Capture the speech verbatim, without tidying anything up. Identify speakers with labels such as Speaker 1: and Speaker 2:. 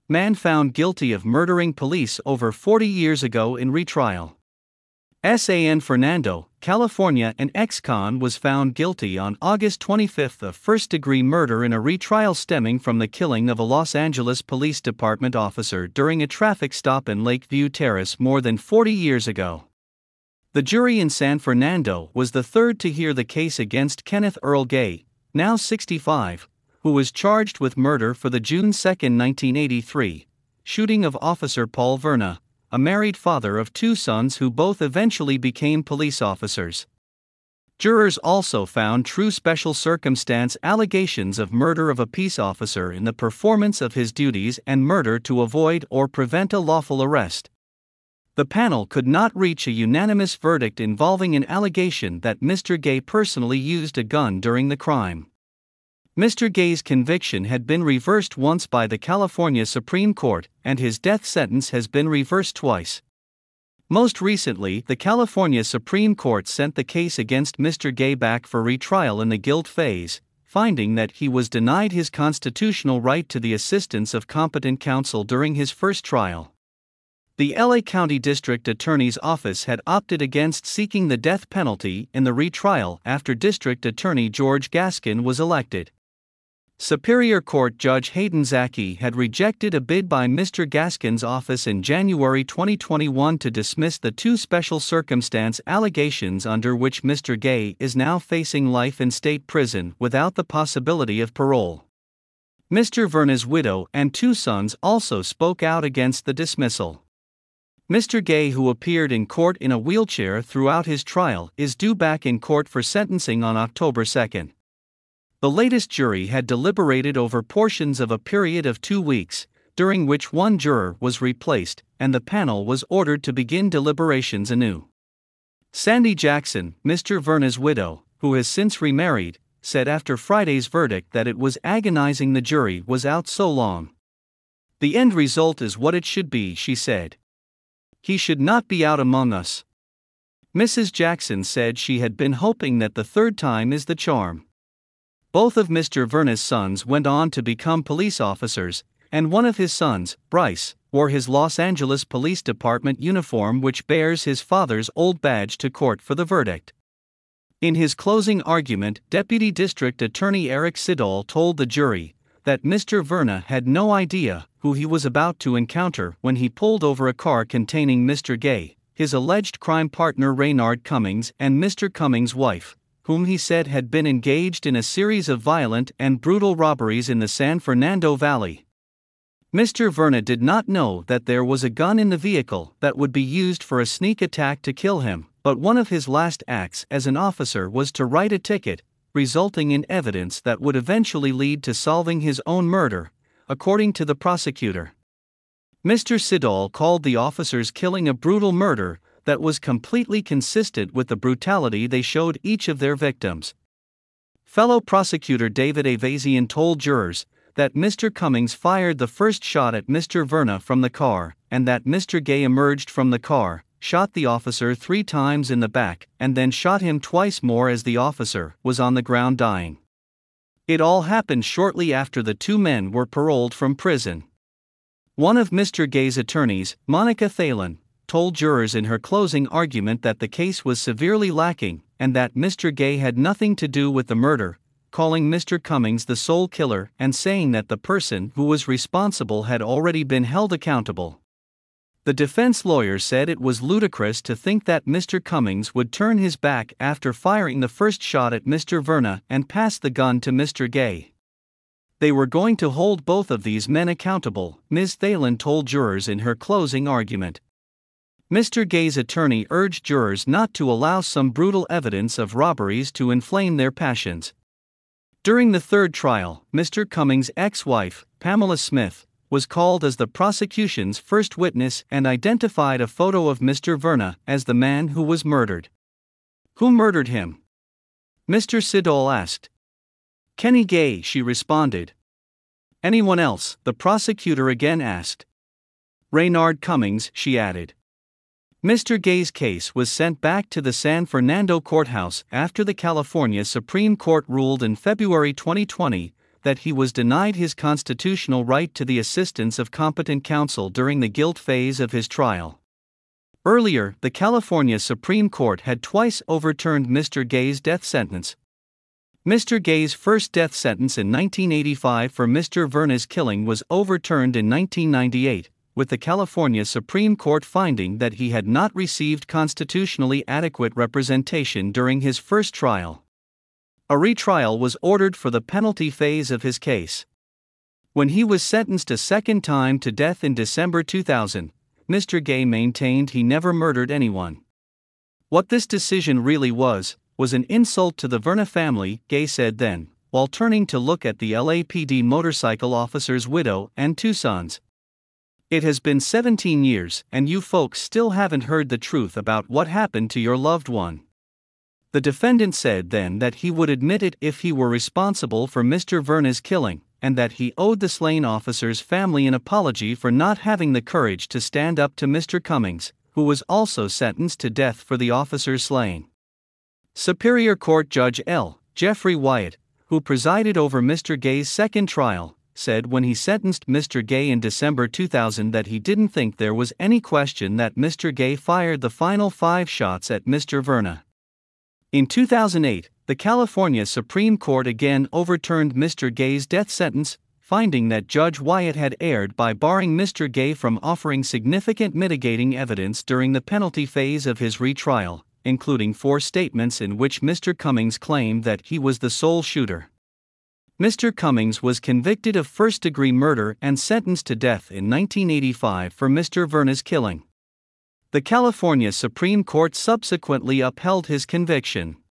Speaker 1: Man found guilty of murdering police over forty years ago in retrial. San Fernando, California. An ex-con was found guilty on August twenty-fifth of first-degree murder in a retrial stemming from the killing of a Los Angeles Police Department officer during a traffic stop in Lakeview Terrace more than forty years ago. The jury in San Fernando was the third to hear the case against Kenneth Earl Gay, now sixty-five, who was charged with murder for the June second, nineteen eighty-three, shooting of Officer Paul Verna, a married father of two sons who both eventually became police officers. Jurors also found true special circumstance allegations of murder of a peace officer in the performance of his duties and murder to avoid or prevent a lawful arrest. The panel could not reach a unanimous verdict involving an allegation that Mister Gay personally used a gun during the crime. Mister Gay's conviction had been reversed once by the California Supreme Court, and his death sentence has been reversed twice. Most recently, the California Supreme Court sent the case against Mister Gay back for retrial in the guilt phase, finding that he was denied his constitutional right to the assistance of competent counsel during his first trial. The L A County District Attorney's Office had opted against seeking the death penalty in the retrial after District Attorney George Gaskin was elected. Superior Court Judge Hayden Zaki had rejected a bid by Mister Gaskin's office in January twenty twenty-one to dismiss the two special circumstance allegations under which Mister Gay is now facing life in state prison without the possibility of parole. Mister Verna's widow and two sons also spoke out against the dismissal. Mister Gay, who appeared in court in a wheelchair throughout his trial, is due back in court for sentencing on October second. The latest jury had deliberated over portions of a period of two weeks, during which one juror was replaced, and the panel was ordered to begin deliberations anew. Sandy Jackson, Mister Verna's widow, who has since remarried, said after Friday's verdict that it was agonizing the jury was out so long. "The end result is what it should be," she said. "He should not be out among us." Missus Jackson said she had been hoping that the third time is the charm. Both of Mister Verna's sons went on to become police officers, and one of his sons, Bryce, wore his Los Angeles Police Department uniform which bears his father's old badge to court for the verdict. In his closing argument, Deputy District Attorney Eric Siddall told the jury that Mister Verna had no idea who he was about to encounter when he pulled over a car containing Mister Gay, his alleged crime partner Raynard Cummings, and Mister Cummings' wife, whom he said had been engaged in a series of violent and brutal robberies in the San Fernando Valley. Mister Verna did not know that there was a gun in the vehicle that would be used for a sneak attack to kill him, but one of his last acts as an officer was to write a ticket, resulting in evidence that would eventually lead to solving his own murder, according to the prosecutor. Mister Siddall called the officers' killing a brutal murder that was completely consistent with the brutality they showed each of their victims. Fellow prosecutor David Avazian told jurors that Mister Cummings fired the first shot at Mister Verna from the car, and that Mister Gay emerged from the car, shot the officer three times in the back, and then shot him twice more as the officer was on the ground dying. It all happened shortly after the two men were paroled from prison. One of Mister Gay's attorneys, Monica Thalen, told jurors in her closing argument that the case was severely lacking and that Mister Gay had nothing to do with the murder, calling Mister Cummings the sole killer and saying that the person who was responsible had already been held accountable. The defense lawyer said it was ludicrous to think that Mister Cummings would turn his back after firing the first shot at Mister Verna and pass the gun to Mister Gay. They were going to hold both of these men accountable, Miz Thalen told jurors in her closing argument. Mister Gay's attorney urged jurors not to allow some brutal evidence of robberies to inflame their passions. During the third trial, Mister Cummings' ex-wife, Pamela Smith, was called as the prosecution's first witness and identified a photo of Mister Verna as the man who was murdered. "Who murdered him?" Mister Siddall asked. "Kenny Gay," she responded. "Anyone else?" the prosecutor again asked. "Raynard Cummings," she added. Mister Gay's case was sent back to the San Fernando courthouse after the California Supreme Court ruled in February twenty twenty that he was denied his constitutional right to the assistance of competent counsel during the guilt phase of his trial. Earlier, the California Supreme Court had twice overturned Mister Gay's death sentence. Mister Gay's first death sentence in nineteen eighty-five for Mister Verna's killing was overturned in nineteen ninety-eight, with the California Supreme Court finding that he had not received constitutionally adequate representation during his first trial. A retrial was ordered for the penalty phase of his case. When he was sentenced a second time to death in December two thousand, Mister Gay maintained he never murdered anyone. What this decision really was, was an insult to the Verna family, Gay said then, while turning to look at the L A P D motorcycle officer's widow and two sons. It has been seventeen years, and you folks still haven't heard the truth about what happened to your loved one. The defendant said then that he would admit it if he were responsible for Mister Verna's killing, and that he owed the slain officer's family an apology for not having the courage to stand up to Mister Cummings, who was also sentenced to death for the officer's slaying. Superior Court Judge L. Jeffrey Wyatt, who presided over Mister Gay's second trial, said when he sentenced Mister Gay in December two thousand that he didn't think there was any question that Mister Gay fired the final five shots at Mister Verna. In two thousand eight, the California Supreme Court again overturned Mister Gay's death sentence, finding that Judge Wyatt had erred by barring Mister Gay from offering significant mitigating evidence during the penalty phase of his retrial, including four statements in which Mister Cummings claimed that he was the sole shooter. Mister Cummings was convicted of first-degree murder and sentenced to death in nineteen eighty-five for Mister Verna's killing. The California Supreme Court subsequently upheld his conviction.